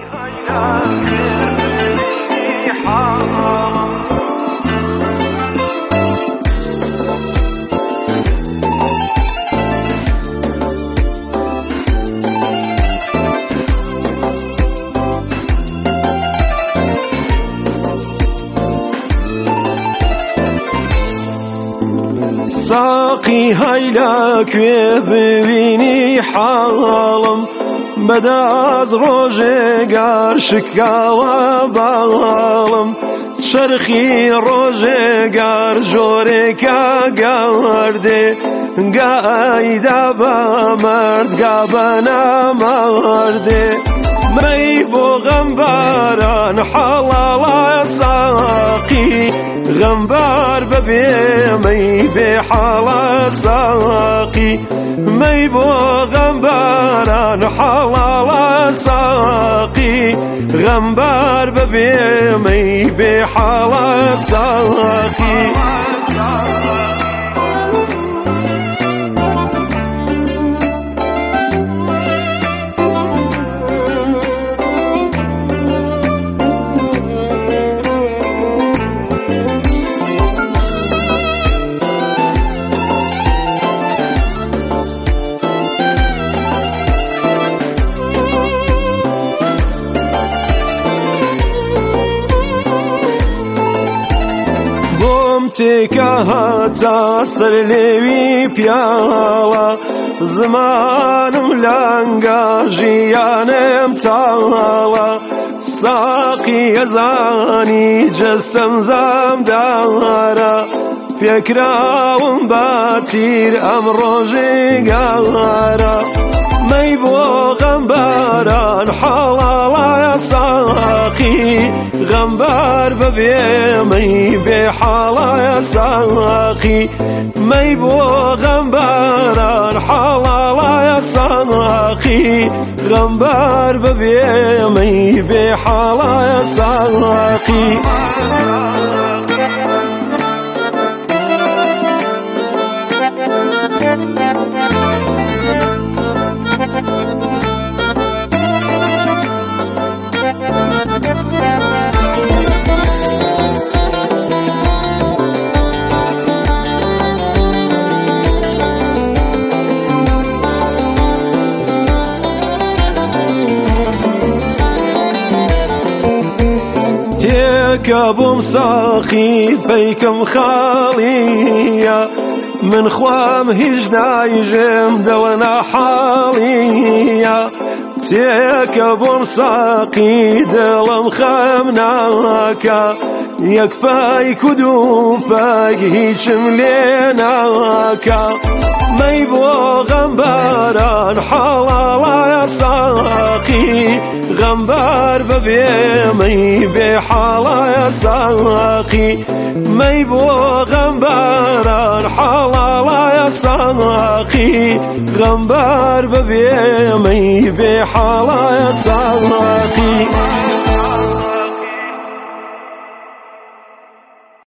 ساقی هایلا کوێ ببینی حاڵم بەداز ڕۆژێگار شکاوە باڵم شەرخی ڕۆژێگار جۆرێکە گاوەردێ گایدا بە مەرد گا بە نامەوەردێ مەی بۆ غەمباران حەڵاڵە ساقی غەمبار بەبێ مەی بێ حاڵە ساقی مەی بۆ غەمباران حەڵاڵە ساقی غەمبار بەبێ مەی بێ حاڵە ساقی تێکە هەتا سەر لێوی پیاڵە زمانم لەنگە ژیانم تاڵە ساقی ئەزانی جەستەم زەمدارە پێکراوم بە تیر ئەم ڕۆژێگارە مەی بۆ غەمباران حەڵاڵە ساقی غەمبار بەبێ مەی بێ حاڵە ساقی مەی بۆ غەمباران حەڵاڵە ساقی غەمبار بەبێ مەی بێ حاڵە ساقی تێکە بووم ساقی پەیکەم خاڵیە من خوام هیچ نایژێم دڵە ناحاڵیە تێکە بووم ساقی دڵم خەم ناکە یەک پایک و دوو پایک هیچم لێ ناکە مەی بۆ غەمباران حەڵاڵە ساقی غەمبار بەبێ مەی بێ حاڵە ساقی مەی بۆ غەمباران حەڵاڵە ساقی غەمبار بەبێ مەی بێ حاڵە ساقی